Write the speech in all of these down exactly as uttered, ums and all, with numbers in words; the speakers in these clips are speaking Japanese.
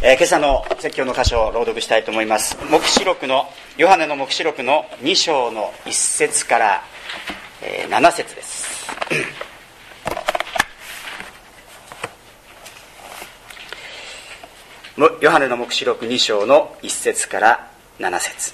えー、今朝の説教の箇所を朗読したいと思います。黙示録のヨハネの黙示録のに章のいち節から、えー、なな節です。ヨハネの黙示録に章のいち節からなな節。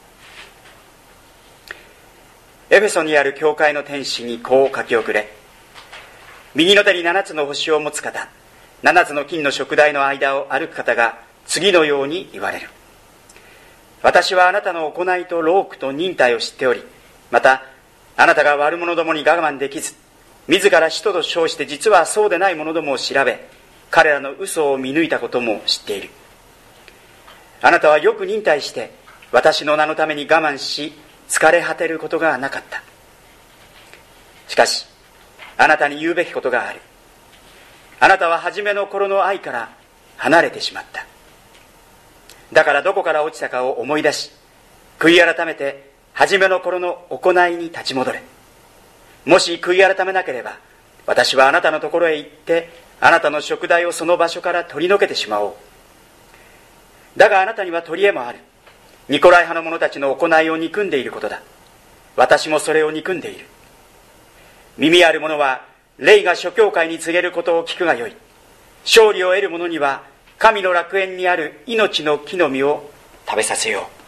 エフェソにある教会の天使にこう書き送れ。右の手に七つの星を持つ方、七つの金の燭台の間を歩く方が次のように言われる。私はあなたの行いと労苦と忍耐を知っており、またあなたが悪者どもに我慢できず、自ら使徒と称して実はそうでない者どもを調べ、彼らの嘘を見抜いたことも知っている。あなたはよく忍耐して私の名のために我慢し、疲れ果てることがなかった。しかしあなたに言うべきことがある。あなたは初めの頃の愛から離れてしまった。だからどこから落ちたかを思い出し、悔い改めて初めの頃の行いに立ち戻れ。もし悔い改めなければ、私はあなたのところへ行ってあなたの燭台をその場所から取り除けてしまおう。だがあなたには取り柄もある。ニコライ派の者たちの行いを憎んでいることだ。私もそれを憎んでいる。耳ある者は霊が諸教会に告げることを聞くがよい。勝利を得る者には神の楽園にある命の木の実を食べさせよ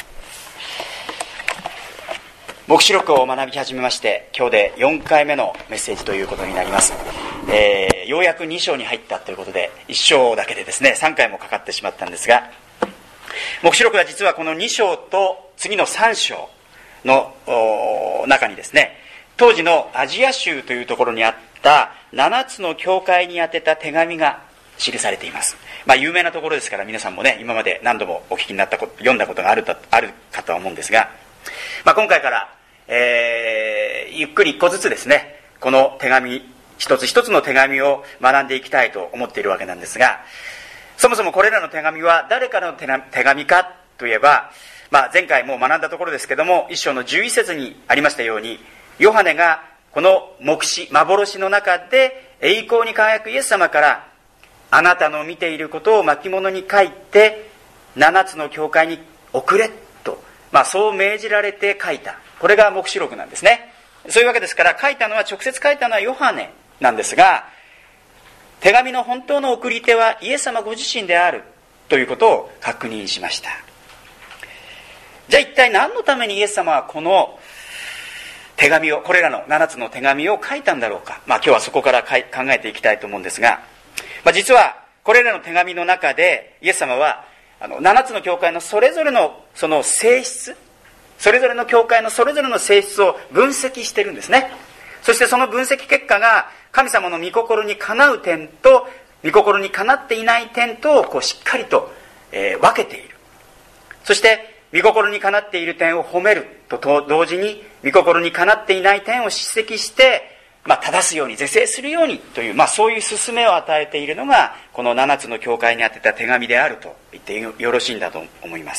う。黙示録を学び始めまして、今日でよんかいめのメッセージということになります。えー、ようやくに章に入ったということで、いち章だけでですねさんかいもかかってしまったんですが、黙示録は実はこのに章と次のさん章の中にですね、当時のアジア州というところにあったななつの教会に宛てた手紙が記されています。まあ有名なところですから皆さんもね、今まで何度もお聞きになったこと、読んだことがあるあるかとは思うんですが、まあ、今回から、えー、ゆっくり一個ずつですね、この手紙一つ一つの手紙を学んでいきたいと思っているわけなんですが、そもそもこれらの手紙は誰からの手紙かといえば、まあ、前回もう学んだところですけども、一章のじゅういち節にありましたように、ヨハネがこの黙示、幻の中で栄光に輝くイエス様から、あなたの見ていることを巻物に書いて七つの教会に送れと、まあ、そう命じられて書いた。これが黙示録なんですね。そういうわけですから、書いたのは、直接書いたのはヨハネなんですが、手紙の本当の送り手はイエス様ご自身であるということを確認しました。じゃあ一体何のためにイエス様はこの手紙を、これらのななつの手紙を書いたんだろうか。まあ今日はそこから考えていきたいと思うんですが、まあ、実はこれらの手紙の中でイエス様はあのななつの教会のそれぞれのその性質、それぞれの教会のそれぞれの性質を分析してるんですね。そしてその分析結果が神様の御心にかなう点と御心にかなっていない点とこうしっかりと、えー、分けている。そして御心にかなっている点を褒めると同時に、御心にかなっていない点を叱責して、まあ、正すように、是正するようにという、まあ、そういう勧めを与えているのがこのななつの教会に宛てた手紙であると言ってよろしいんだと思います。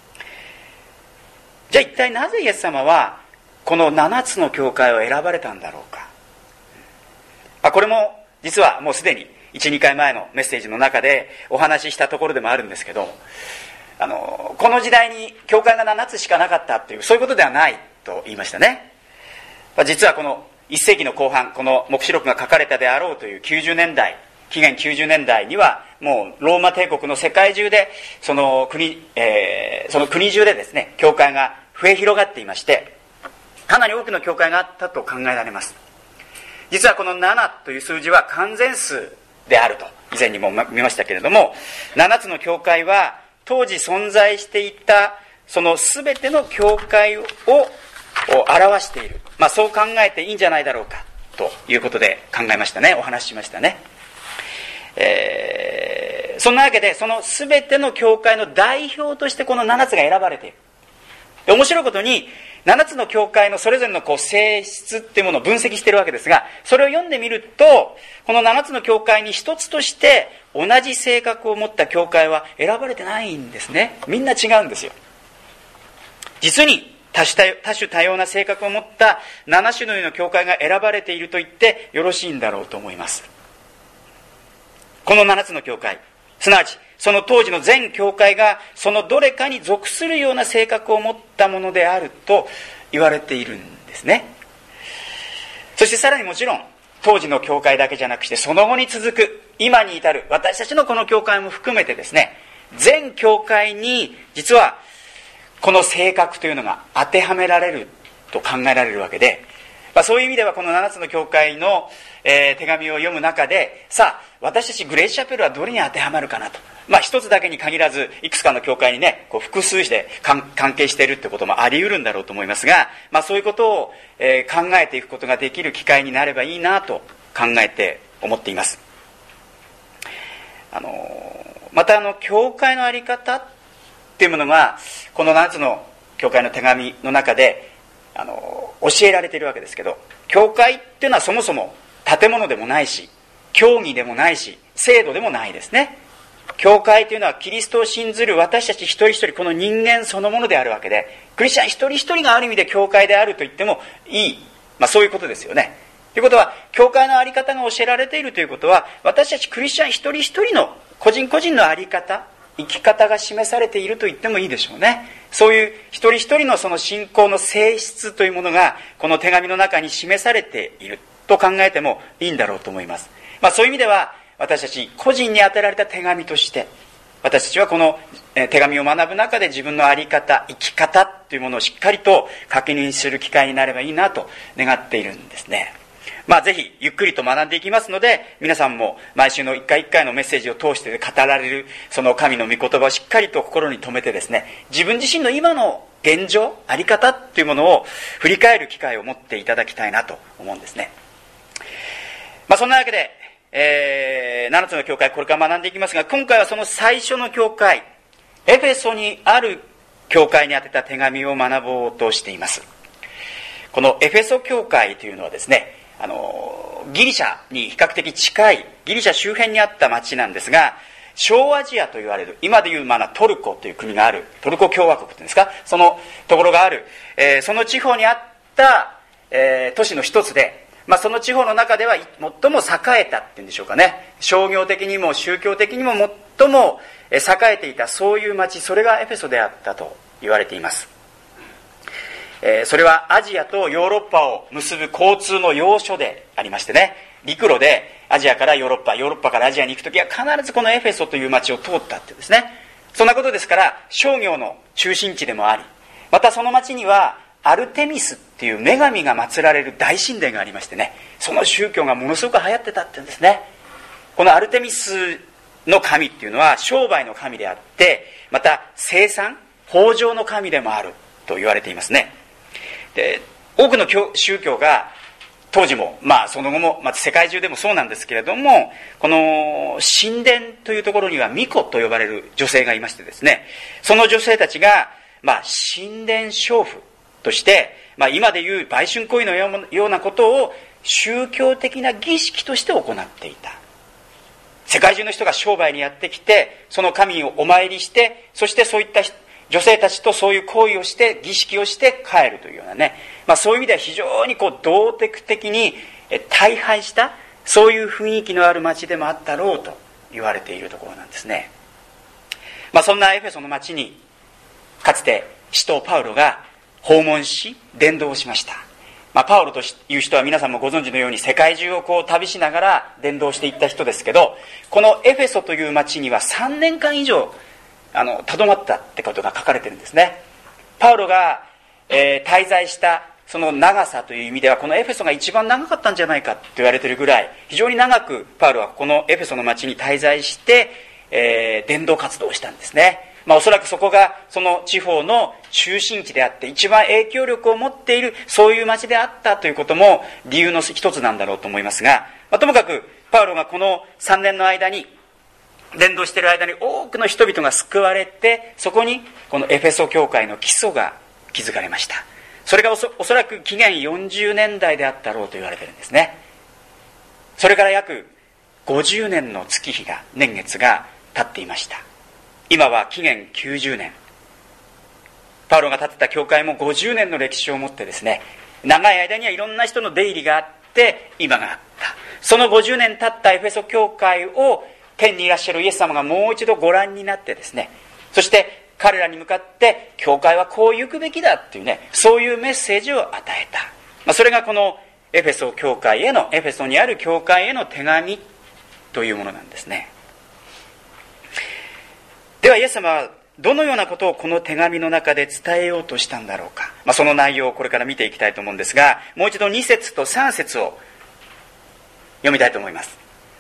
じゃあ一体なぜイエス様はこのななつの教会を選ばれたんだろうか。あ、これも実はもうすでにいち、にかいまえのメッセージの中でお話ししたところでもあるんですけど、あのこの時代に教会がななつしかなかったという、そういうことではないと言いましたね。実はこのいっせいきの後半、この黙示録が書かれたであろうというきゅうじゅうねんだい、紀元きゅうじゅうねんだいにはもうローマ帝国の世界中でその国、えー、その国中でですね、教会が増え広がっていまして、かなり多くの教会があったと考えられます。実はこのななという数字は完全数であると以前にも見ましたけれども、ななつの教会は当時存在していたその全ての教会を表している、まあ、そう考えていいんじゃないだろうかということで考えましたね。お話ししましたね。えー、そんなわけでその全ての教会の代表としてこのななつが選ばれている。で、面白いことにななつの教会のそれぞれのこう性質っていうものを分析しているわけですが、それを読んでみると、このななつの教会に一つとして同じ性格を持った教会は選ばれてないんですね。みんな違うんですよ。実に多種多種多様な性格を持ったなな種類の教会が選ばれていると言ってよろしいんだろうと思います。このななつの教会、すなわちその当時の全教会がそのどれかに属するような性格を持ったものであると言われているんですね。そしてさらにもちろん当時の教会だけじゃなくして、その後に続く今に至る私たちのこの教会も含めてですね、全教会に実はこの性格というのが当てはめられると考えられるわけで、まあ、そういう意味ではこのななつの教会の、えー、手紙を読む中で、さあ私たちグレイスチャペルはどれに当てはまるかなと、まあ一つだけに限らずいくつかの教会にねこう複数で関係しているってこともあり得るんだろうと思いますが、まあ、そういうことを、えー、考えていくことができる機会になればいいなと考えて思っています。あのー、またあの教会の在り方っていうものがこのななつの教会の手紙の中であの教えられているわけですけど、教会っていうのはそもそも建物でもないし教義でもないし制度でもないですね。教会というのはキリストを信ずる私たち一人一人、この人間そのものであるわけで、クリスチャン一人一人がある意味で教会であると言ってもいい、まあ、そういうことですよね。ということは教会の在り方が教えられているということは、私たちクリスチャン一人一人の個人個人の在り方、生き方が示されていると言ってもいいでしょうね。そういう一人一人のその信仰の性質というものがこの手紙の中に示されていると考えてもいいんだろうと思います。まあ、そういう意味では私たち個人に宛てられた手紙として、私たちはこの手紙を学ぶ中で自分の在り方、生き方というものをしっかりと確認する機会になればいいなと願っているんですね。まあ、ぜひゆっくりと学んでいきますので、皆さんも毎週の一回一回のメッセージを通して語られるその神の御言葉をしっかりと心に留めてですね、自分自身の今の現状、在り方というものを振り返る機会を持っていただきたいなと思うんですね。まあ、そんなわけで、えー、ななつの教会これから学んでいきますが、今回はその最初の教会、エフェソにある教会に宛てた手紙を学ぼうとしています。このエフェソ教会というのはですね、あのギリシャに比較的近いギリシャ周辺にあった町なんですが、小アジアと言われる今でいうまあトルコという国がある、トルコ共和国というんですか、そのところがある、えー、その地方にあった、えー、都市の一つで、まあ、その地方の中では最も栄えたっていうんでしょうかね、商業的にも宗教的にも最も栄えていた、そういう町、それがエフェソであったと言われています。えー、それはアジアとヨーロッパを結ぶ交通の要所でありましてね、陸路でアジアからヨーロッパ、ヨーロッパからアジアに行くときは必ずこのエフェソという町を通ったってですね。そんなことですから商業の中心地でもあり、またその町にはアルテミスっていう女神が祀られる大神殿がありましてね、その宗教がものすごく流行ってたっていうんですね。このアルテミスの神っていうのは商売の神であって、また生産、豊穣の神でもあると言われていますね。で、多くの宗教が当時も、まあその後も、まあ、世界中でもそうなんですけれども、この神殿というところには巫女と呼ばれる女性がいましてですね、その女性たちが、まあ、神殿娼婦として、まあ、今でいう売春行為のようなことを宗教的な儀式として行っていた。世界中の人が商売にやってきて、その神をお参りして、そしてそういった女性たちとそういう行為をして儀式をして帰るというようなね、まあ、そういう意味では非常にこう道徳的に大敗したそういう雰囲気のある町でもあったろうと言われているところなんですね。まあ、そんなエフェソの町にかつて使徒パウロが訪問し伝道しました。まあ、パウロという人は皆さんもご存知のように世界中をこう旅しながら伝道していった人ですけど、このエフェソという町にはさんねんかん以上あのとどまったってことが書かれてるんですね。パウロが、えー、滞在したその長さという意味ではこのエフェソが一番長かったんじゃないかと言われているぐらい、非常に長くパウロはこのエフェソの町に滞在して、えー、伝道活動をしたんですね。まあ、おそらくそこがその地方の中心地であって一番影響力を持っているそういう町であったということも理由の一つなんだろうと思いますが、まあ、ともかくパウロがこのさんねんの間に伝道している間に多くの人々が救われて、そこにこのエフェソ教会の基礎が築かれました。それが おそ, おそらく紀元よんじゅうねんだいであったろうと言われているんですね。それから約ごじゅうねんの月日が年月が経っていました。今は紀元きゅうじゅうねん、パウロが建てた教会もごじゅうねんの歴史を持ってですね、長い間にはいろんな人の出入りがあって今があった。そのごじゅうねん経ったエフェソ教会を天にいらっしゃるイエス様がもう一度ご覧になってですね、そして彼らに向かって教会はこう行くべきだっていうね、そういうメッセージを与えた、まあ、それがこのエフェソ教会へのエフェソにある教会への手紙というものなんですね。ではイエス様はどのようなことをこの手紙の中で伝えようとしたんだろうか、まあ、その内容をこれから見ていきたいと思うんですが、もう一度に節とさん節を読みたいと思います。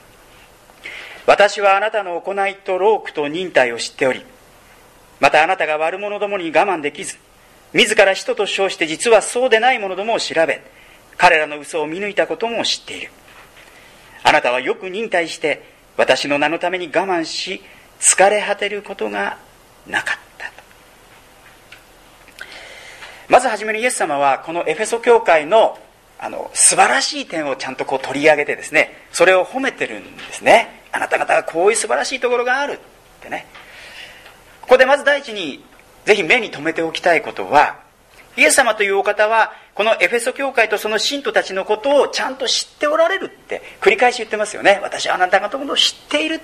私はあなたの行いと労苦と忍耐を知っており、またあなたが悪者どもに我慢できず、自ら使徒と称して実はそうでない者どもを調べ、彼らの嘘を見抜いたことも知っている。あなたはよく忍耐して私の名のために我慢し、疲れ果てることがなかったと。まずはじめにイエス様はこのエフェソ教会のあの素晴らしい点をちゃんとこう取り上げてですね、それを褒めてるんですね。あなた方はこういう素晴らしいところがあるってね。ここでまず第一にぜひ目に留めておきたいことは、イエス様というお方はこのエフェソ教会とその信徒たちのことをちゃんと知っておられるって繰り返し言ってますよね。私はあなた方のことを知っているって。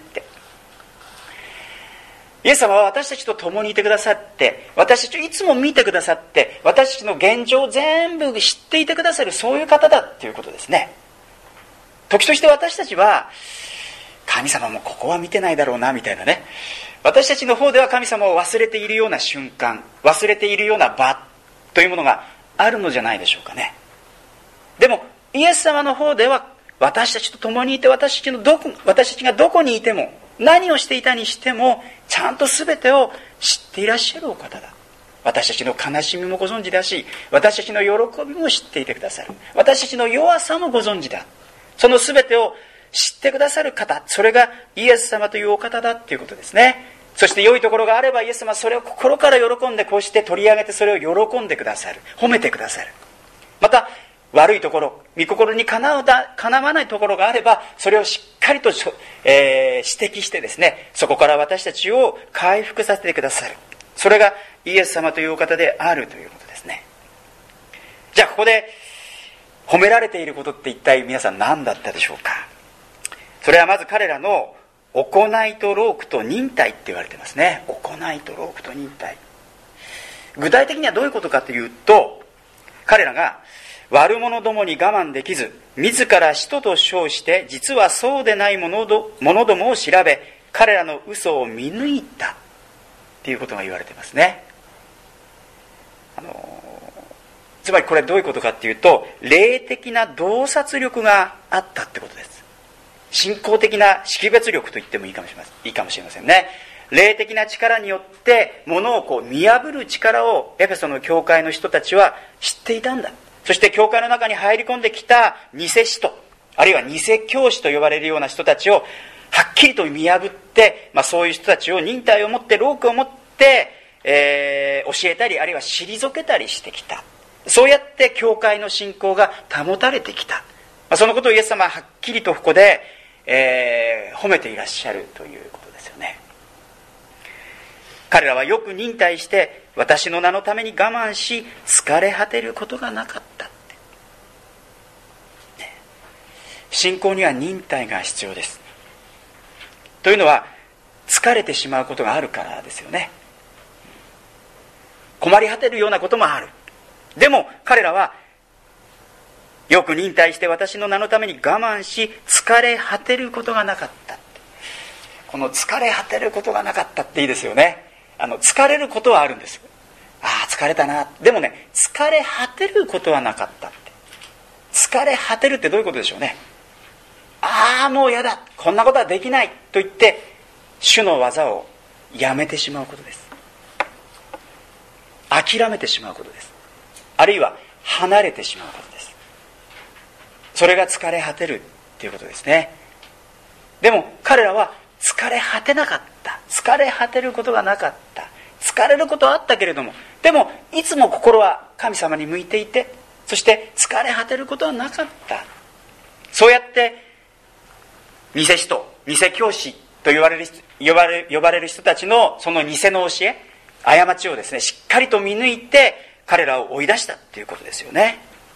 イエス様は私たちと共にいてくださって、私たちをいつも見てくださって、私たちの現状を全部知っていてくださる、そういう方だっていうことですね。時として私たちは神様もここは見てないだろうなみたいなね、私たちの方では神様を忘れているような瞬間、忘れているような場というものがあるのじゃないでしょうかね。でもイエス様の方では私たちと共にいて、私たちのどこ、私たちがどこにいても何をしていたにしてもちゃんと全てを知っていらっしゃるお方だ。私たちの悲しみもご存知だし、私たちの喜びも知っていてくださる。私たちの弱さもご存知だ。その全てを知ってくださる方、それがイエス様というお方だということですね。そして良いところがあればイエス様はそれを心から喜んで、こうして取り上げてそれを喜んでくださる、褒めてくださる。また悪いところ、御心にかなうだ、かなわないところがあれば、それをしっかりと、えー、指摘してですね、そこから私たちを回復させてくださる。それがイエス様というお方であるということですね。じゃあここで褒められていることって一体皆さん何だったでしょうか。それはまず彼らの行いと労苦と忍耐って言われてますね。行いと労苦と忍耐。具体的にはどういうことかというと、彼らが悪者どもに我慢できず、自ら使徒と称して実はそうでない者どもを調べ、彼らの嘘を見抜いたっていうことが言われてますね。あのつまりこれどういうことかっていうと、霊的な洞察力があったってことです。信仰的な識別力と言ってもいいかもしれません、いいかもしれませんね。霊的な力によって物をこう見破る力をエフェソの教会の人たちは知っていたんだ。そして教会の中に入り込んできた偽使徒、あるいは偽教師と呼ばれるような人たちをはっきりと見破って、まあ、そういう人たちを忍耐を持って労苦を持って、えー、教えたり、あるいは退けたりしてきた。そうやって教会の信仰が保たれてきた。まあ、そのことをイエス様ははっきりとここで、えー、褒めていらっしゃるということですよね。彼らはよく忍耐して私の名のために我慢し、疲れ果てることがなかったって、ね、信仰には忍耐が必要です。というのは疲れてしまうことがあるからですよね。困り果てるようなこともある。でも彼らはよく忍耐して私の名のために我慢し、疲れ果てることがなかった。この疲れ果てることがなかったっていいですよね。あの疲れることはあるんです。ああ疲れたな。でもね、疲れ果てることはなかったって。疲れ果てるってどういうことでしょうね。ああもうやだ、こんなことはできないと言って主の技をやめてしまうことです。諦めてしまうことです。あるいは離れてしまうことです。それが疲れ果てるっていうことですね。でも彼らは疲れ果てなかった。疲れ果てることがなかった。疲れることはあったけれども、でもいつも心は神様に向いていて、そして疲れ果てることはなかった。そうやって偽使徒、偽教師と言われる呼ばれる呼ばれる人たちのその偽の教え、過ちをですね、しっかりと見抜いて彼らを追い出したっていうことですよね。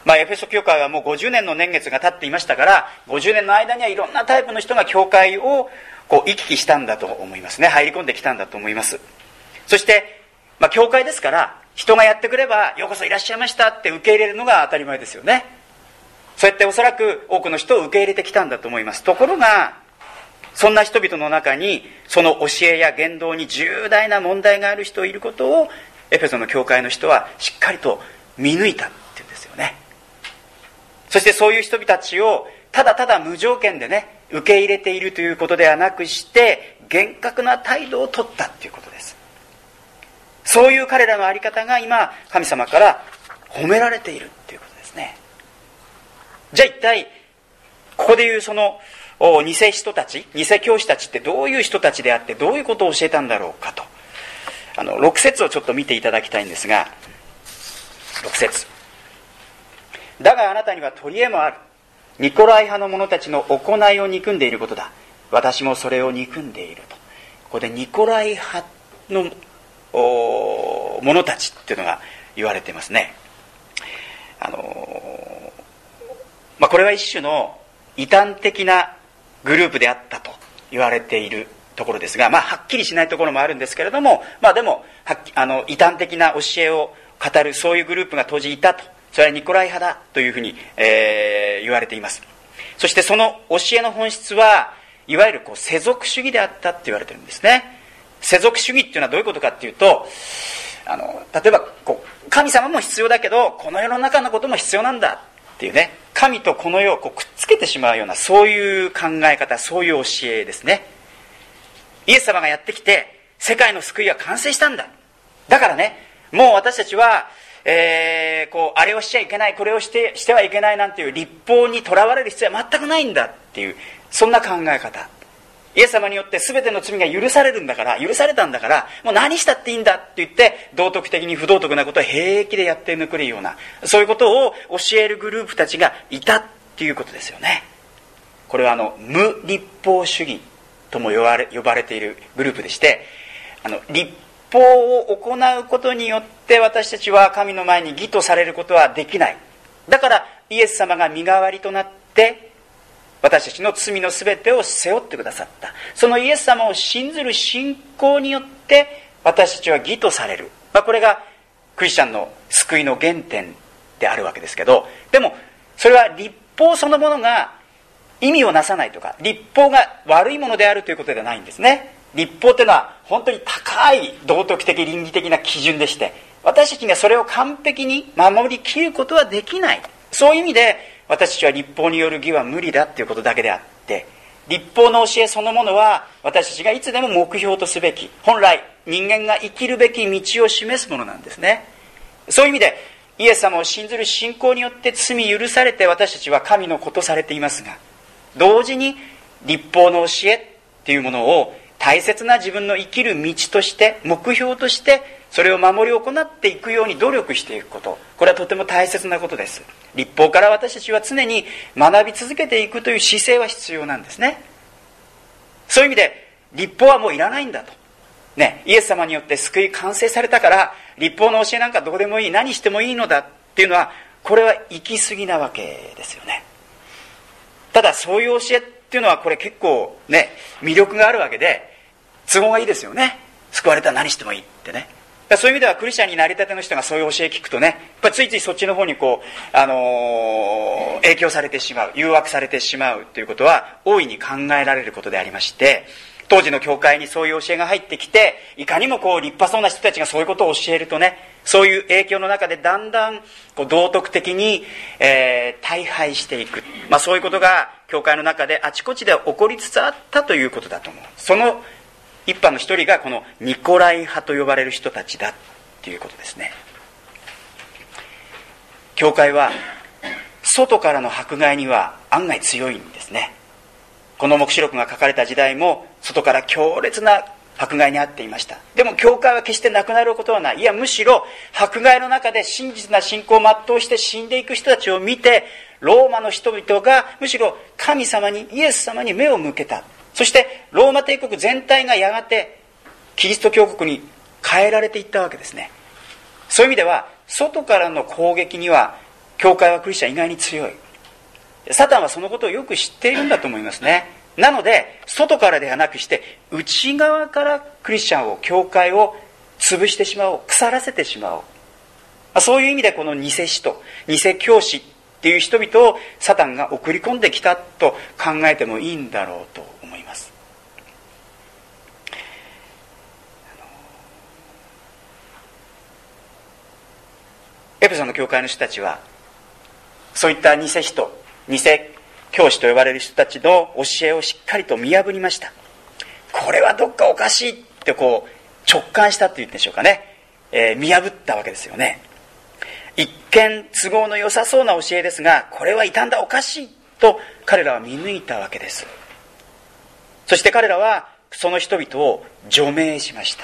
まあ、エフェソ教会はもうごじゅうねんの年月が経っていましたから、ごじゅうねんの間にはいろんなタイプの人が教会をこう行き来したんだと思いますね。入り込んできたんだと思います。そして、まあ、教会ですから人がやってくればようこそいらっしゃいましたって受け入れるのが当たり前ですよね。そうやっておそらく多くの人を受け入れてきたんだと思います。ところがそんな人々の中にその教えや言動に重大な問題がある人がいることをエペソの教会の人はしっかりと見抜いたっていうんですよね。そしてそういう人たちをただただ無条件でね受け入れているということではなくして厳格な態度を取ったということです。そういう彼らの在り方が今神様から褒められているということですね。じゃあ一体ここでいうその偽人たち、偽教師たちってどういう人たちであってどういうことを教えたんだろうかと、あのろく節をちょっと見ていただきたいんですが、ろく節、だがあなたには取り柄もある。ニコライ派の者たちの行いを憎んでいることだ。私もそれを憎んでいると。ここでニコライ派の者たちっていうのが言われていますね。あのーまあ、これは一種の異端的なグループであったと言われているところですが、まあ、はっきりしないところもあるんですけれども、まあ、でもはっあの異端的な教えを語るそういうグループが当時いたと。それはニコライ派だというふうに、えー、言われています。そしてその教えの本質はいわゆるこう世俗主義であったって言われてるんですね。世俗主義っていうのはどういうことかっていうと、あの例えばこう神様も必要だけどこの世の中のことも必要なんだっていうね、神とこの世をこうくっつけてしまうようなそういう考え方、そういう教えですね。イエス様がやってきて世界の救いは完成したんだ、だからねもう私たちはえー、こうあれをしちゃいけない、これをしてしてはいけないなんていう律法にとらわれる必要は全くないんだっていう、そんな考え方。イエス様によって全ての罪が許されるんだから、許されたんだからもう何したっていいんだって言って道徳的に不道徳なことを平気でやって抜くような、そういうことを教えるグループたちがいたっていうことですよね。これはあの無律法主義とも呼ばれ、呼ばれているグループでして、あの律法を行うことによって私たちは神の前に義とされることはできない。だからイエス様が身代わりとなって私たちの罪のすべてを背負ってくださった。そのイエス様を信ずる信仰によって私たちは義とされる、まあ、これがクリスチャンの救いの原点であるわけですけど、でもそれは律法そのものが意味をなさないとか律法が悪いものであるということではないんですね。律法というのは本当に高い道徳的倫理的な基準でして、私たちがそれを完璧に守りきることはできない。そういう意味で私たちは律法による義は無理だということだけであって、律法の教えそのものは私たちがいつでも目標とすべき、本来人間が生きるべき道を示すものなんですね。そういう意味でイエス様を信ずる信仰によって罪許されて私たちは神の子とされていますが、同時に律法の教えっていうものを大切な自分の生きる道として目標としてそれを守り行っていくように努力していくこと、これはとても大切なことです。律法から私たちは常に学び続けていくという姿勢は必要なんですね。そういう意味で律法はもういらないんだと、ね、イエス様によって救い完成されたから律法の教えなんかどうでもいい、何してもいいのだっていうのは、これは行き過ぎなわけですよね。ただそういう教えっていうのはこれ結構ね魅力があるわけで都合がいいですよね。救われたら何してもいいってね。そういう意味ではクリスチャンになりたての人がそういう教え聞くとね、やっぱりついついそっちの方にこう、あのー、影響されてしまう、誘惑されてしまうということは大いに考えられることでありまして、当時の教会にそういう教えが入ってきて、いかにもこう立派そうな人たちがそういうことを教えるとね、そういう影響の中でだんだんこう道徳的に、えー、大敗していく、まあ、そういうことが教会の中であちこちで起こりつつあったということだと思う。その一派の一人がこのニコライ派と呼ばれる人たちだということですね。教会は外からの迫害には案外強いんですね。この黙示録が書かれた時代も外から強烈な迫害に遭っていました。でも教会は決してなくなることはない。いやむしろ迫害の中で真実な信仰を全うして死んでいく人たちを見て、ローマの人々がむしろ神様に、イエス様に目を向けた。そしてローマ帝国全体がやがてキリスト教国に変えられていったわけですね。そういう意味では外からの攻撃には教会はクリスチャン意外に強い。サタンはそのことをよく知っているんだと思いますね。なので外からではなくして内側からクリスチャンを、教会を潰してしまおう、腐らせてしまおう。そういう意味でこの偽使徒、偽教師っていう人々をサタンが送り込んできたと考えてもいいんだろうと思います。エペソの教会の人たちはそういった偽使徒、偽教師と呼ばれる人たちの教えをしっかりと見破りました。これはどっかおかしいってこう直感したっていうんでしょうかね、えー、見破ったわけですよね。一見都合の良さそうな教えですが、これは傷んだ、おかしいと彼らは見抜いたわけです。そして彼らはその人々を除名しました。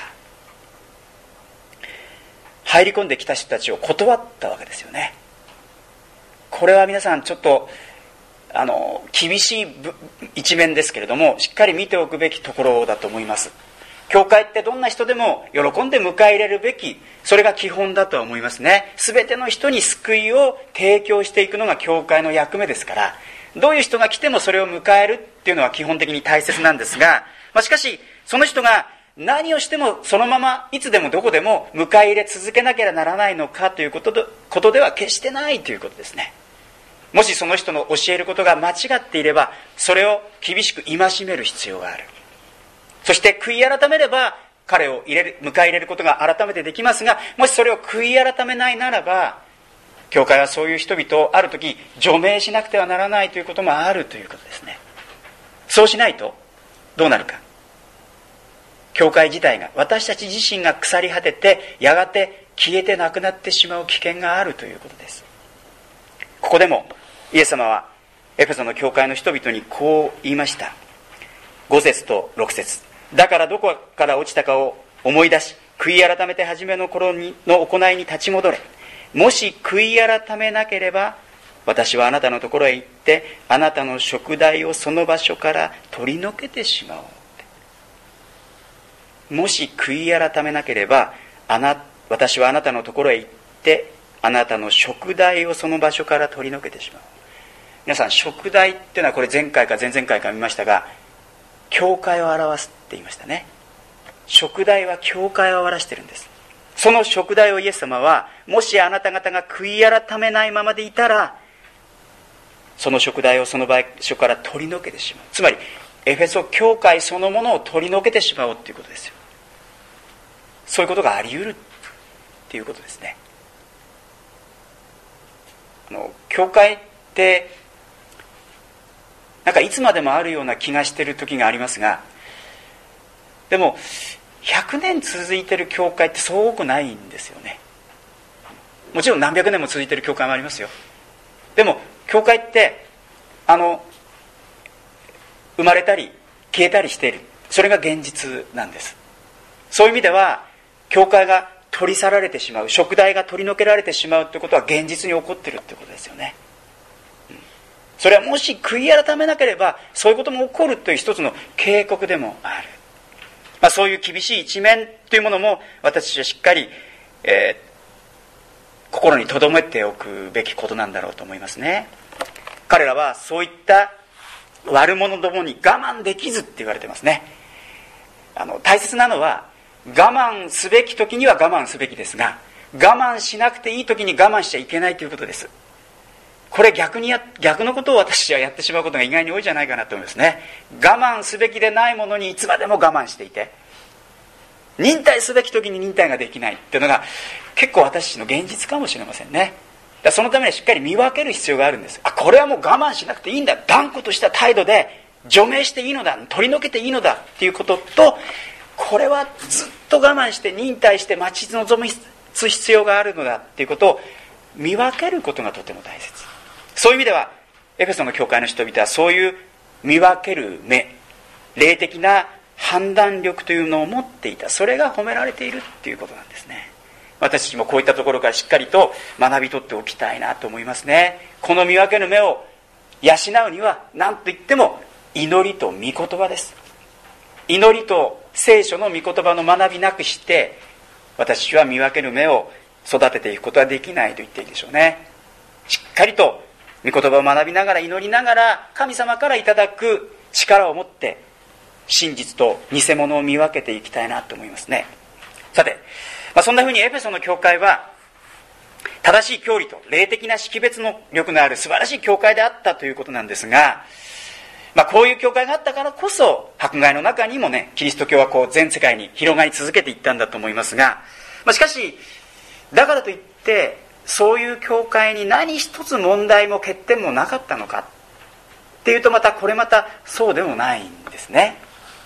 入り込んできた人たちを断ったわけですよね。これは皆さんちょっとあの厳しい一面ですけれども、しっかり見ておくべきところだと思います。教会ってどんな人でも喜んで迎え入れるべき、それが基本だとは思いますね。全ての人に救いを提供していくのが教会の役目ですから、どういう人が来てもそれを迎えるっていうのは基本的に大切なんですが、まあ、しかしその人が何をしてもそのままいつでもどこでも迎え入れ続けなければならないのかということで、ことでは決してないということですね。もしその人の教えることが間違っていれば、それを厳しく戒める必要がある。そして悔い改めれば彼を入れる、迎え入れることが改めてできますが、もしそれを悔い改めないならば、教会はそういう人々をある時除名しなくてはならないということもあるということですね。そうしないとどうなるか。教会自体が、私たち自身が腐り果てて、やがて消えてなくなってしまう危険があるということです。ここでもイエス様はエペソの教会の人々にこう言いました。ご節とろく節。だからどこから落ちたかを思い出し、悔い改めて初めの頃にの行いに立ち戻れ。もし悔い改めなければ、私はあなたのところへ行って、あなたの食材をその場所から取り除けてしまおう。もし悔い改めなければ、あな私はあなたのところへ行って、あなたの食材をその場所から取り除けてしまう。皆さん、食材っていうのはこれ前回か前々回か見ましたが、教会を表すって言いましたね。食材は教会を表してるんです。その食材をイエス様は、もしあなた方が悔い改めないままでいたら、その食材をその場所から取り除けてしまう。つまりエフェソ教会そのものを取り除けてしまおうということですよ。そういうことがあり得るっていうことですね。あの教会ってなんかいつまでもあるような気がしている時がありますが、でもひゃくねん続いている教会ってそう多くないんですよね。もちろん何百年も続いている教会もありますよ。でも教会ってあの生まれたり消えたりしている、それが現実なんです。そういう意味では教会が取り去られてしまう、食材が取り除けられてしまうということは現実に起こっているということですよね。それはもし悔い改めなければそういうことも起こるという一つの警告でもある。まあ、そういう厳しい一面というものも私たちはしっかり、えー、心に留めておくべきことなんだろうと思いますね。彼らはそういった悪者どもに我慢できずって言われてますね。あの大切なのは我慢すべき時には我慢すべきですが、我慢しなくていい時に我慢しちゃいけないということです。これ逆にや逆のことを私はやってしまうことが意外に多いんじゃないかなと思いますね。我慢すべきでないものにいつまでも我慢していて、忍耐すべき時に忍耐ができないっていうのが結構私の現実かもしれませんね。だからそのためにはしっかり見分ける必要があるんです。あ、これはもう我慢しなくていいんだ、断固とした態度で除名していいのだ、取り除けていいのだっていうことと、これはずっと我慢して忍耐して待ち望む必要があるのだっていうことを見分けることがとても大切。そういう意味ではエペソの教会の人々はそういう見分ける目、霊的な判断力というのを持っていた。それが褒められているっていうことなんですね。私たちもこういったところからしっかりと学び取っておきたいなと思いますね。この見分ける目を養うには何と言っても祈りと御言葉です。祈りと聖書の御言葉の学びなくして私は見分ける目を育てていくことはできないと言っていいでしょうね。 しっかりと御言葉を学びながら、祈りながら、神様からいただく力を持って真実と偽物を見分けていきたいなと思いますね。さて、まあ、そんなふうにエペソの教会は正しい教理と霊的な識別能力のある素晴らしい教会であったということなんですが、まあ、こういう教会があったからこそ迫害の中にもね、キリスト教はこう全世界に広がり続けていったんだと思いますが、まあ、しかしだからといってそういう教会に何一つ問題も欠点もなかったのかっていうと、またこれまたそうでもないんですね。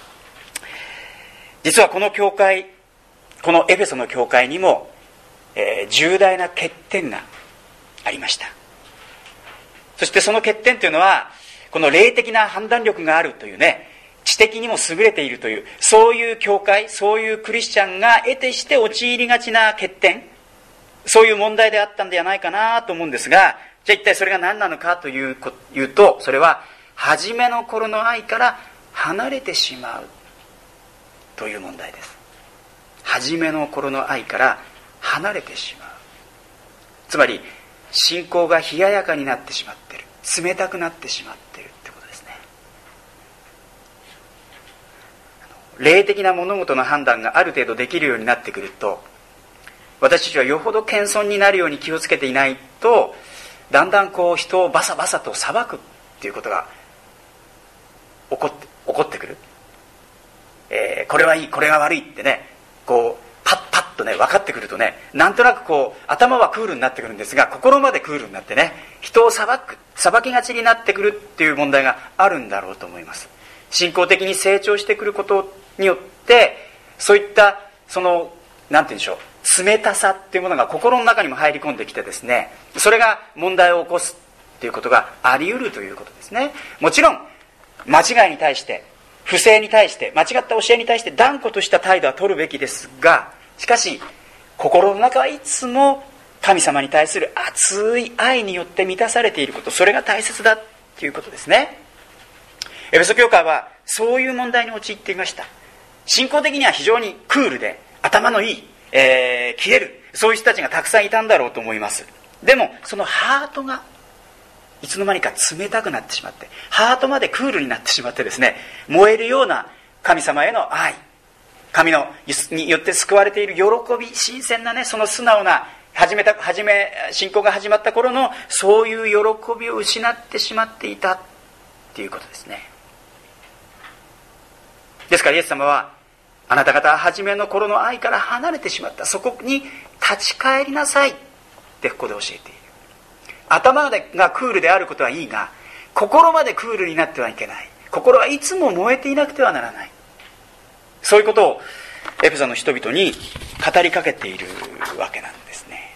実はこの教会、このエフェソの教会にも、えー、重大な欠点がありました。そしてその欠点というのは、この霊的な判断力があるというね、知的にも優れているという、そういう教会、そういうクリスチャンが得てして陥りがちな欠点、そういう問題であったんではないかなと思うんですが、じゃあ一体それが何なのかというと、それは初めの頃の愛から離れてしまうという問題です。初めの頃の愛から離れてしまう。つまり信仰が冷ややかになってしまっている、冷たくなってしまっているってことですね。霊的な物事の判断がある程度できるようになってくると、私たちはよほど謙遜になるように気をつけていないと、だんだんこう人をバサバサと裁くっていうことが起こって、起こってくる。えー、これはいい、これが悪いってね、こうパッパッとね分かってくるとね、なんとなくこう頭はクールになってくるんですが、心までクールになってね、人を裁く、裁きがちになってくるっていう問題があるんだろうと思います。信仰的に成長してくることによって、そういったそのなんて言うんでしょう、冷たさっていうものが心の中にも入り込んできてですね、それが問題を起こすっていうことがあり得るということですね。もちろん間違いに対して、不正に対して、間違った教えに対して断固とした態度は取るべきですが、しかし心の中はいつも神様に対する熱い愛によって満たされていること、それが大切だということですね。エペソ教会はそういう問題に陥っていました。信仰的には非常にクールで頭のいい、えー、切れる、そういう人たちがたくさんいたんだろうと思います。でもそのハートがいつの間にか冷たくなってしまって、ハートまでクールになってしまってですね、燃えるような神様への愛、神のによって救われている喜び、新鮮なね、その素直な始めた始め信仰が始まった頃のそういう喜びを失ってしまっていたっていうことですね。ですからイエス様は、あなた方は初めの頃の愛から離れてしまった、そこに立ち返りなさいってここで教えている。頭がクールであることはいいが、心までクールになってはいけない。心はいつも燃えていなくてはならない。そういうことをエペソの人々に語りかけているわけなんですね。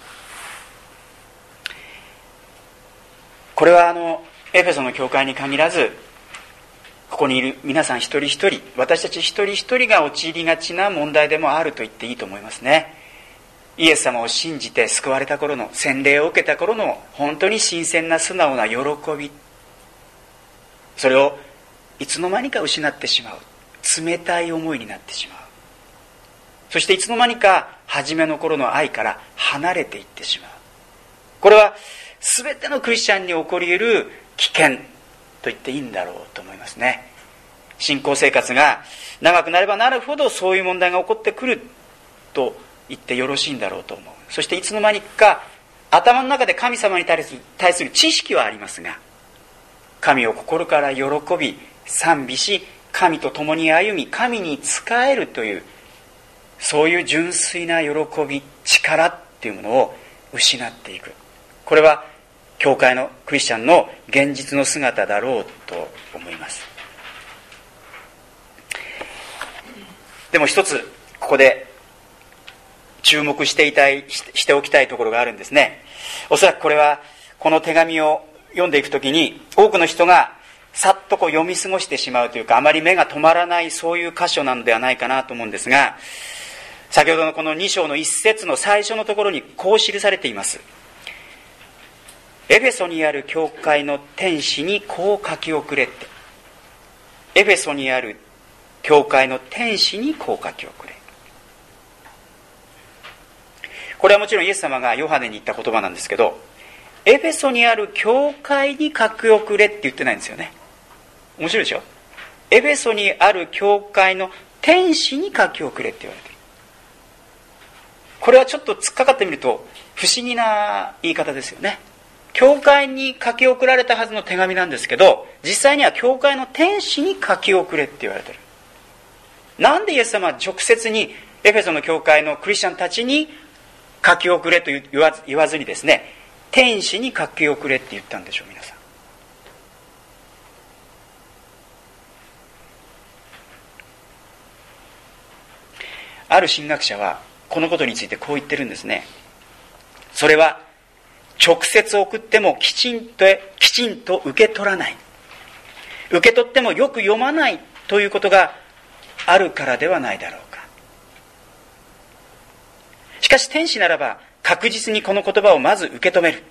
これはあのエペソの教会に限らず、ここにいる皆さん一人一人、私たち一人一人が陥りがちな問題でもあると言っていいと思いますね。イエス様を信じて救われた頃の、洗礼を受けた頃の本当に新鮮な素直な喜び、それをいつの間にか失ってしまう、冷たい思いになってしまう。そしていつの間にか初めの頃の愛から離れていってしまう。これは全てのクリスチャンに起こり得る危険と言っていいんだろうと思いますね。信仰生活が長くなればなるほどそういう問題が起こってくると言ってよろしいんだろうと思う。そしていつの間にか頭の中で神様に対する、対する知識はありますが、神を心から喜び賛美し、神と共に歩み、神に仕えるという、そういう純粋な喜び、力っていうものを失っていく。これは教会のクリスチャンの現実の姿だろうと思います。でも一つここで注目していたいしておきたいところがあるんですね。おそらくこれはこの手紙を読んでいくときに多くの人がさっとこう読み過ごしてしまうというか、あまり目が止まらないそういう箇所なのではないかなと思うんですが、先ほどのこのに章の一節の最初のところにこう記されています。エフェソにある教会の天使にこう書き送れって。エフェソにある教会の天使にこう書き送れ。これはもちろんイエス様がヨハネに言った言葉なんですけど、 エフェソにある教会に書き送れって言ってないんですよね。面白いでしょ。エフェソにある教会の天使に書き送れって言われている。これはちょっと突っかかってみると不思議な言い方ですよね。教会に書き送られたはずの手紙なんですけど、実際には教会の天使に書き送れって言われている。なんでイエス様は直接にエフェソの教会のクリスチャンたちに書き送れと言わず、言わずにですね、天使に書き送れって言ったんでしょう、皆さん。ある神学者はこのことについてこう言ってるんですね。それは直接送ってもきちんときちんと受け取らない、受け取ってもよく読まないということがあるからではないだろうか。しかし天使ならば確実にこの言葉をまず受け止める。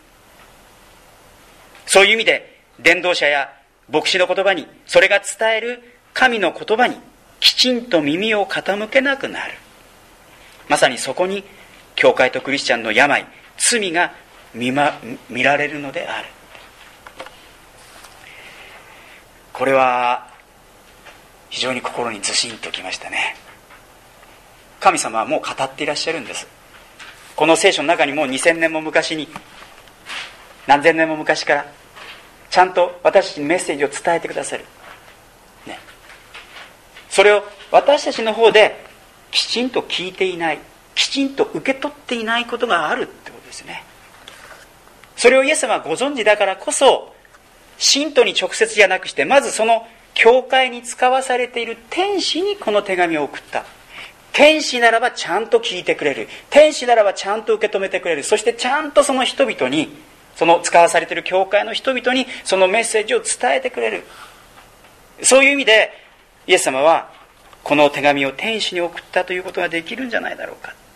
そういう意味で伝道者や牧師の言葉に、それが伝える神の言葉にきちんと耳を傾けなくなる。まさにそこに教会とクリスチャンの病、罪が 見, ま、見られるのである。これは非常に心にずしんときましたね。神様はもう語っていらっしゃるんです。この聖書の中にもうにせんねんも昔に、何千年も昔からちゃんと私たちにメッセージを伝えてくださる、ね、それを私たちの方できちんと聞いていない、きちんと受け取っていないことがあるってことですね。それをイエス様はご存知だからこそ、信徒に直接じゃなくして、まずその教会に使わされている天使にこの手紙を送った。天使ならばちゃんと聞いてくれる、天使ならばちゃんと受け止めてくれる、そしてちゃんとその人々に、その使わされている教会の人々にそのメッセージを伝えてくれる。そういう意味でイエス様はこの手紙を天使に送ったということができるんじゃないだろうか。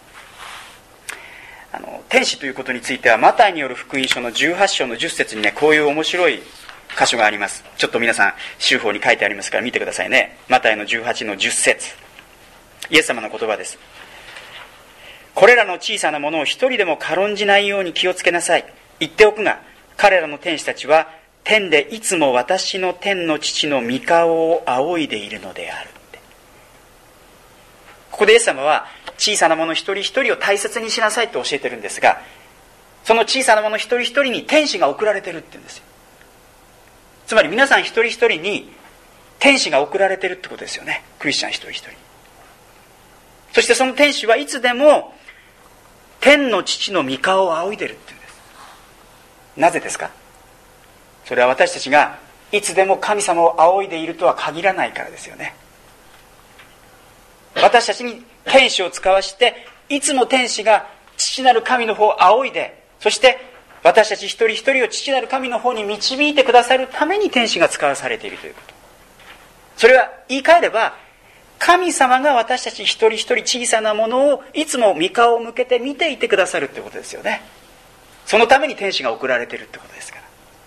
あの天使ということについてはマタイによる福音書のじゅうはち章のじゅっ節にね、こういう面白い箇所があります。ちょっと皆さん修法に書いてありますから見てくださいね。マタイのじゅうはちのじゅっ節、イエス様の言葉です。これらの小さなものを一人でも軽んじないように気をつけなさい。言っておくが、彼らの天使たちは天でいつも私の天の父の御顔を仰いでいるのであるって。ここでイエス様は小さなもの一人一人を大切にしなさいと教えてるんですが、その小さなもの一人一人に天使が送られてるって言うんですよ。つまり皆さん一人一人に天使が送られてるってことですよね。クリスチャン一人一人。そしてその天使はいつでも天の父の御顔を仰いでるって言うんです。なぜですか？それは私たちがいつでも神様を仰いでいるとは限らないからですよね。私たちに天使を使わして、いつも天使が父なる神の方を仰いで、そして私たち一人一人を父なる神の方に導いてくださるために天使が使わされているということ。それは言い換えれば、神様が私たち一人一人小さなものをいつも御顔を向けて見ていてくださるということですよね。そのために天使が送られているってことですから。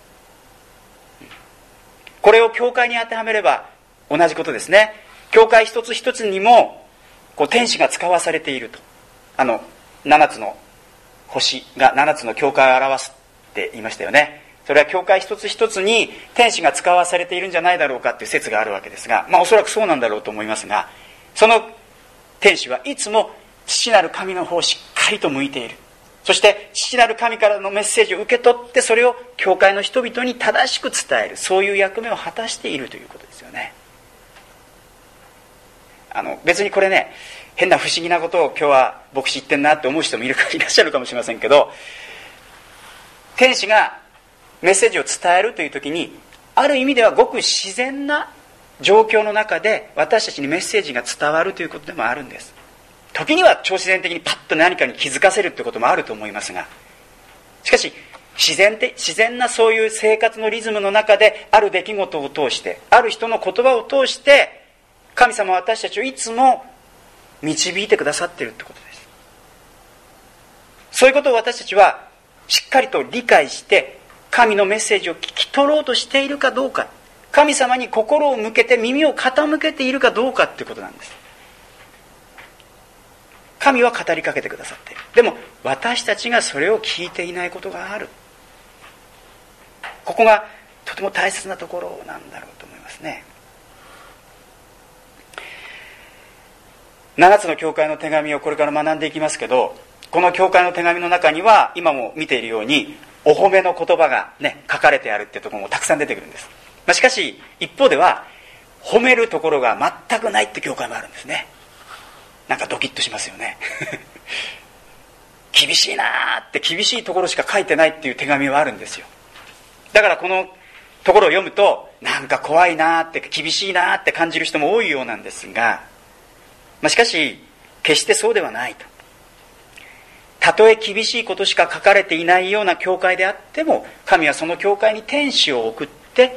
これを教会に当てはめれば同じことですね。教会一つ一つにもこう天使が使わされていると。あのななつの星がななつの教会を表すって言いましたよね。それは教会一つ一つに天使が使わされているんじゃないだろうかっていう説があるわけですが、まあおそらくそうなんだろうと思いますが、その天使はいつも父なる神の方をしっかりと向いている。そして父なる神からのメッセージを受け取って、それを教会の人々に正しく伝える、そういう役目を果たしているということですよね。あの別にこれね、変な不思議なことを今日は牧師言ってんなって思う人もいるかいらっしゃるかもしれませんけど、天使がメッセージを伝えるという時に、ある意味ではごく自然な状況の中で私たちにメッセージが伝わるということでもあるんです。時には超自然的にパッと何かに気づかせるということもあると思いますが、しかし自然的、自然なそういう生活のリズムの中で、ある出来事を通して、ある人の言葉を通して、神様は私たちをいつも導いてくださっているということです。そういうことを私たちはしっかりと理解して、神のメッセージを聞き取ろうとしているかどうか、神様に心を向けて耳を傾けているかどうかということなんです。神は語りかけてくださっている。でも私たちがそれを聞いていないことがある。 ここがとても大切なところなんだろうと思いますね。ななつの教会の手紙をこれから学んでいきますけど、この教会の手紙の中には今も見ているようにお褒めの言葉がね書かれてあるっていうところもたくさん出てくるんです。まあ、しかし一方では褒めるところが全くないって教会もあるんですね。なんかドキッとしますよね厳しいなーって、厳しいところしか書いてないっていう手紙はあるんですよ。だからこのところを読むとなんか怖いなーって、厳しいなーって感じる人も多いようなんですが、まあ、しかし決してそうではないと。たとえ厳しいことしか書かれていないような教会であっても、神はその教会に天使を送って、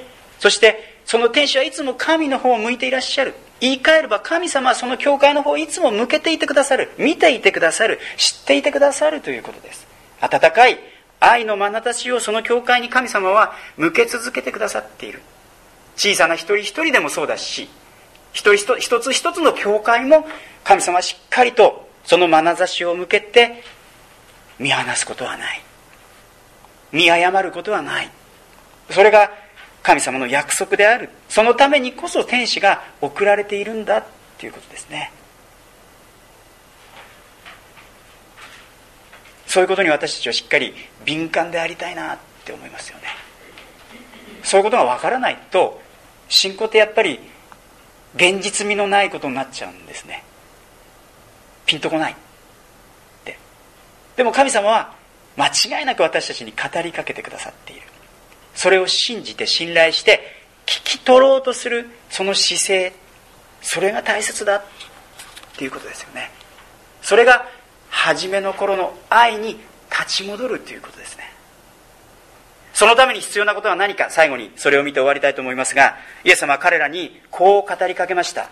そしてその天使はいつも神の方を向いていらっしゃる。言い換えれば神様はその教会の方をいつも向けていてくださる、見ていてくださる、知っていてくださるということです。温かい愛の眼差しをその教会に神様は向け続けてくださっている。小さな一人一人でもそうだし、一人一つ一つの教会も神様はしっかりとその眼差しを向けて見放すことはない、見誤ることはない。それが神様の約束である。そのためにこそ天使が送られているんだということですね。そういうことに私たちはしっかり敏感でありたいなって思いますよね。そういうことがわからないと信仰ってやっぱり現実味のないことになっちゃうんですね。ピンとこないって。でも神様は間違いなく私たちに語りかけてくださっている。それを信じて信頼して聞き取ろうとするその姿勢、それが大切だっていうことですよね。それが初めの頃の愛に立ち戻るということですね。そのために必要なことは何か、最後にそれを見て終わりたいと思いますが、イエス様は彼らにこう語りかけました。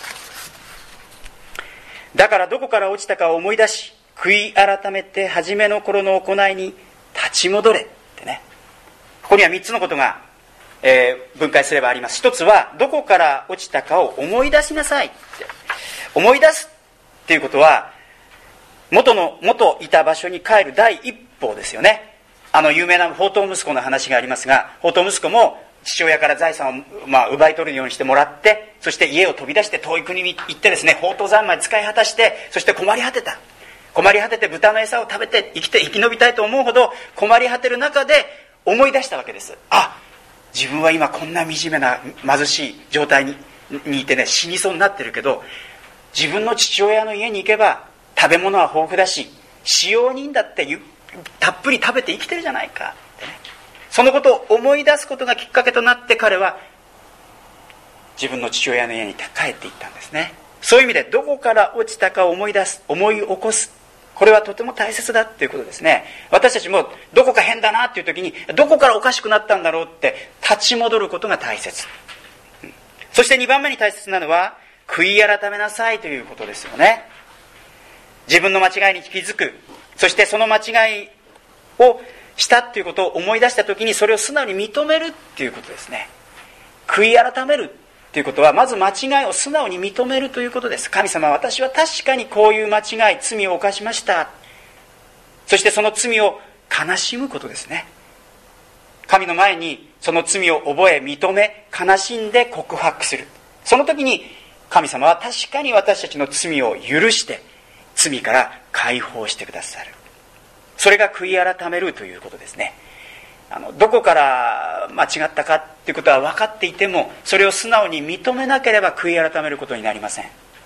だからどこから落ちたかを思い出し、悔い改めて初めの頃の行いに立ち戻れってね。ここにはみっつのことが、えー、分解すればあります。一つはどこから落ちたかを思い出しなさいって。思い出すっていうことは元の元いた場所に帰る第一歩ですよね。あの有名な放蕩息子の話がありますが、放蕩息子も父親から財産を、まあ、奪い取るようにしてもらって、そして家を飛び出して遠い国に行ってですね、放蕩三昧使い果たして、そして困り果てた。困り果てて豚の餌を食べて生きて生き延びたいと思うほど困り果てる中で思い出したわけです。あ、自分は今こんな惨めな貧しい状態に、にいてね、死にそうになってるけど、自分の父親の家に行けば食べ物は豊富だし、使用人だってたっぷり食べて生きてるじゃないかってね。そのことを思い出すことがきっかけとなって、彼は自分の父親の家に帰っていったんですね。そういう意味でどこから落ちたかを思い出す、思い起こす、これはとても大切だっていうことですね。私たちもどこか変だなっていう時に、どこからおかしくなったんだろうって立ち戻ることが大切。そしてにばんめに大切なのは悔い改めなさいということですよね。自分の間違いに気づく、そしてその間違いをしたっていうことを思い出した時に、それを素直に認めるっていうことですね。悔い改めるということは、まず間違いを素直に認めるということです。神様、私は確かにこういう間違い、罪を犯しました。そしてその罪を悲しむことですね。神の前にその罪を覚え、認め、悲しんで告白する。その時に神様は確かに私たちの罪を許して罪から解放してくださる。それが悔い改めるということですね。あのどこから間違ったかっていうことは分かっていても、それを素直に認めなければ悔い改めることになりません、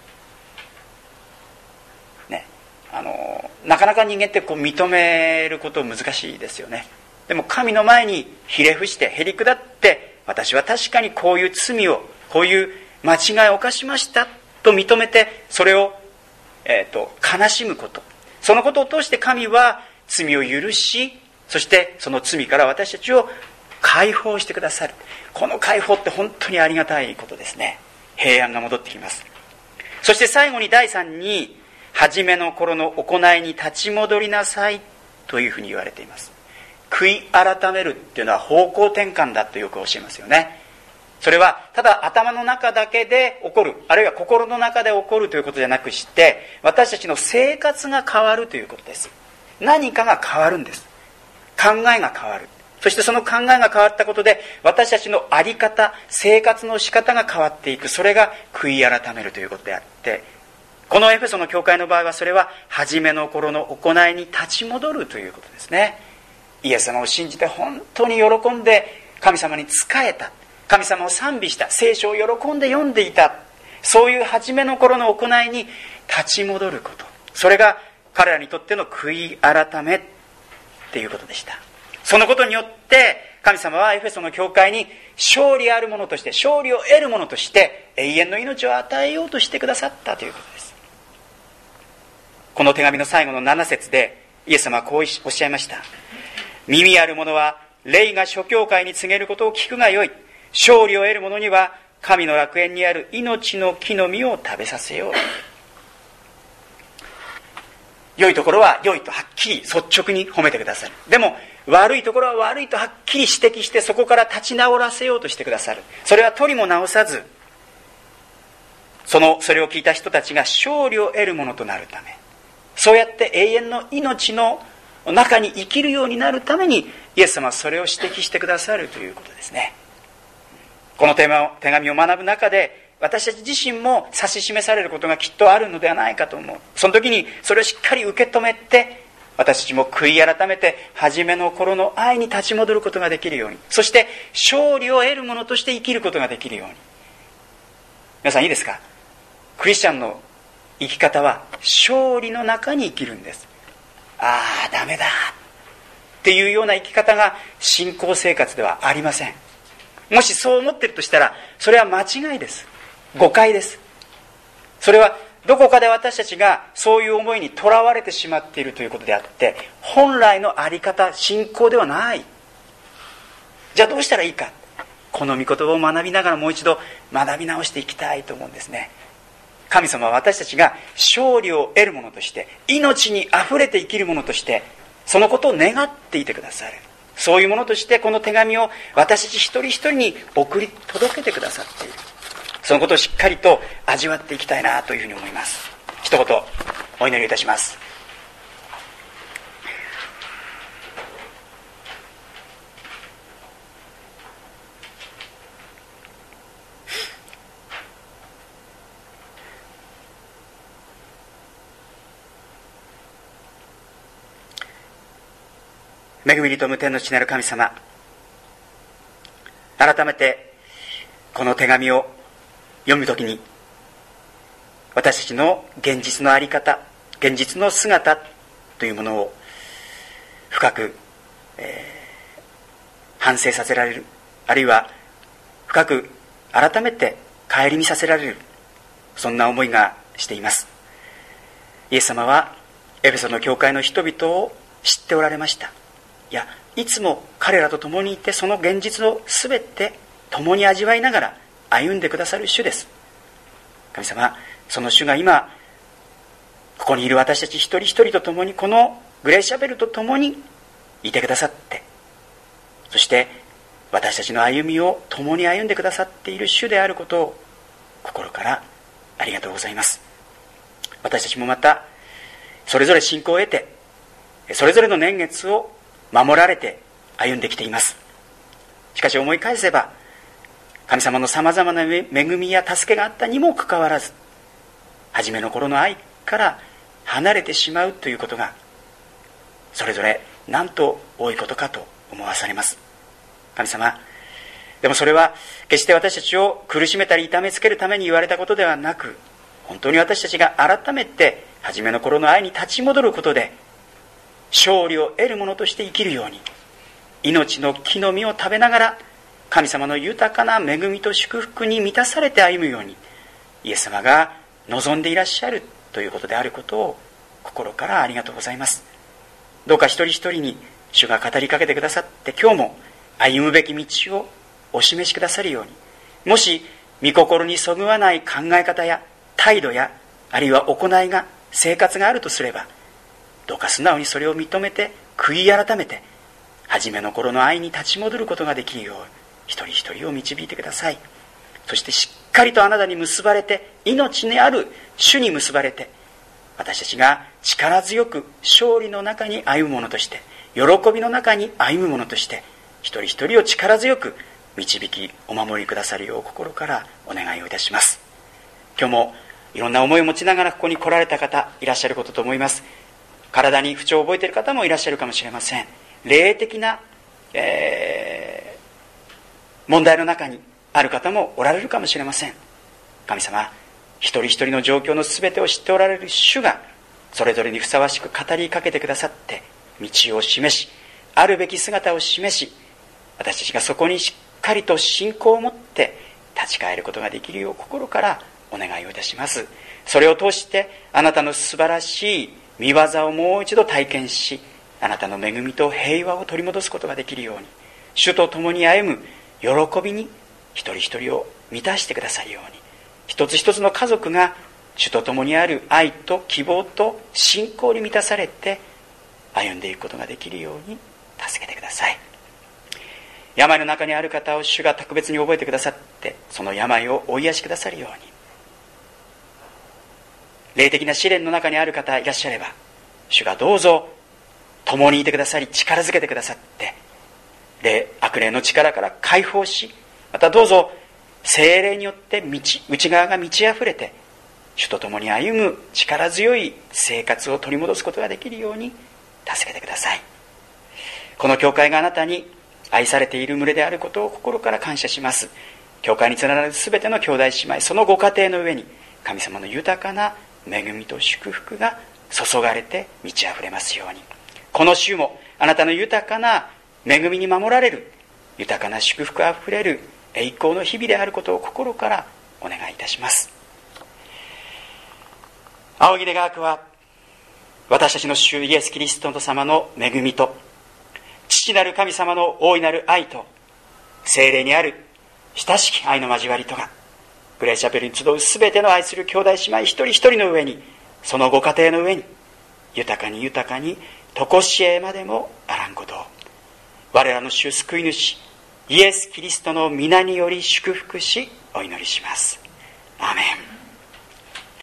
ね、あのなかなか人間ってこう認めること難しいですよね。でも神の前にひれ伏してへりくだって、私は確かにこういう罪を、こういう間違いを犯しましたと認めて、それを、えーと、悲しむこと、そのことを通して神は罪を許し、そしてその罪から私たちを解放してくださる。この解放って本当にありがたいことですね。平安が戻ってきます。そして最後にだいさんに、初めの頃の行いに立ち戻りなさいというふうに言われています。悔い改めるっていうのは方向転換だとよく教えますよね。それはただ頭の中だけで起こる、あるいは心の中で起こるということじゃなくして、私たちの生活が変わるということです。何かが変わるんです。考えが変わる。 そしてその考えが変わったことで、私たちの在り方、生活の仕方が変わっていく。それが悔い改めるということであって、このエフェソの教会の場合は、それは初めの頃の行いに立ち戻るということですね。イエス様を信じて本当に喜んで神様に仕えた、神様を賛美した、聖書を喜んで読んでいた、そういう初めの頃の行いに立ち戻ること、それが彼らにとっての悔い改めっていうことでした。そのことによって神様はエフェソの教会に勝利あるものとして、勝利を得るものとして永遠の命を与えようとしてくださったということです。この手紙の最後のなな節でイエス様はこうおっしゃいました。耳ある者は霊が諸教会に告げることを聞くがよい。勝利を得る者には神の楽園にある命の木の実を食べさせよう。良いところは良いとはっきり率直に褒めてくださる。でも悪いところは悪いとはっきり指摘して、そこから立ち直らせようとしてくださる。それは取りも直さず、そのそれを聞いた人たちが勝利を得るものとなるため、そうやって永遠の命の中に生きるようになるためにイエス様はそれを指摘してくださるということですね。この手紙を学ぶ中で、私たち自身も指し示されることがきっとあるのではないかと思う。その時にそれをしっかり受け止めて、私たちも悔い改めて初めの頃の愛に立ち戻ることができるように、そして勝利を得るものとして生きることができるように。皆さんいいですか？クリスチャンの生き方は勝利の中に生きるんです。ああダメだっていうような生き方が信仰生活ではありません。もしそう思っているとしたら、それは間違いです。誤解です。それはどこかで私たちがそういう思いにとらわれてしまっているということであって、本来の在り方、信仰ではない。じゃあどうしたらいいか。この御言葉を学びながらもう一度学び直していきたいと思うんですね。神様は私たちが勝利を得るものとして、命にあふれて生きるものとして、そのことを願っていてくださる。そういうものとしてこの手紙を私たち一人一人に送り届けてくださっている。そのことをしっかりと味わっていきたいなというふうに思います。一言お祈りいたします。恵みに富む天の父なる神様、改めてこの手紙を読むときに、私たちの現実の在り方、現実の姿というものを深く、えー、反省させられる、あるいは深く改めて顧みさせられる、そんな思いがしています。イエス様はエフェソの教会の人々を知っておられました。いや、いつも彼らと共にいて、その現実をすべて共に味わいながら歩んでくださる主です。神様、その主が今ここにいる私たち一人一人と共に、このグレーシャベルと共にいてくださって、そして私たちの歩みを共に歩んでくださっている主であることを心からありがとうございます。私たちもまたそれぞれ信仰を得て、それぞれの年月を守られて歩んできています。しかし思い返せば、神様のさまざまな恵みや助けがあったにもかかわらず、初めの頃の愛から離れてしまうということが、それぞれなんと多いことかと思わされます。神様、でもそれは決して私たちを苦しめたり痛めつけるために言われたことではなく、本当に私たちが改めて初めの頃の愛に立ち戻ることで、勝利を得るものとして生きるように、命の木の実を食べながら神様の豊かな恵みと祝福に満たされて歩むように、イエス様が望んでいらっしゃるということであることを心からありがとうございます。どうか一人一人に主が語りかけてくださって、今日も歩むべき道をお示しくださるように、もし御心にそぐわない考え方や態度や、あるいは行いが、生活があるとすれば、どうか素直にそれを認めて悔い改めて、初めの頃の愛に立ち戻ることができるよう一人一人を導いてください。そしてしっかりとあなたに結ばれて、命にある主に結ばれて、私たちが力強く勝利の中に歩むものとして、喜びの中に歩むものとして、 一人一人を力強く導きお守りくださるよう心からお願いをいたします。今日もいろんな思いを持ちながらここに来られた方いらっしゃることと思います。体に不調を覚えている方もいらっしゃるかもしれません。霊的な、えー、問題の中にある方もおられるかもしれません。神様、一人一人の状況の全てを知っておられる主がそれぞれにふさわしく語りかけてくださって道を示し、あるべき姿を示し、私たちがそこにしっかりと信仰を持って立ち返ることができるよう心からお願いをいたします。それを通してあなたの素晴らしい御業をもう一度体験し、あなたの恵みと平和を取り戻すことができるように、主と共に歩む喜びに一人一人を満たしてくださるように、一つ一つの家族が主と共にある愛と希望と信仰に満たされて歩んでいくことができるように助けてください。病の中にある方を主が特別に覚えてくださって、その病をお癒しくださるように、霊的な試練の中にある方いらっしゃれば、主がどうぞ共にいてくださり力づけてくださって、霊悪霊の力から解放し、またどうぞ聖霊によって道内側が満ち溢れて、主と共に歩む力強い生活を取り戻すことができるように助けてください。この教会があなたに愛されている群れであることを心から感謝します。教会につながるすべての兄弟姉妹、そのご家庭の上に神様の豊かな恵みと祝福が注がれて満ち溢れますように。この週もあなたの豊かな恵みに守られる、豊かな祝福あふれる栄光の日々であることを心からお願いいたします。青木願わくは私たちの主イエス・キリスト様の恵みと父なる神様の大いなる愛と聖霊にある親しき愛の交わりとがグレーチャペルに集うすべての愛する兄弟姉妹一人一人の上に、そのご家庭の上に豊かに豊かにとこしえまでもあらんことを、我らの主救い主イエス・キリストの皆により祝福しお祈りします。アーメン。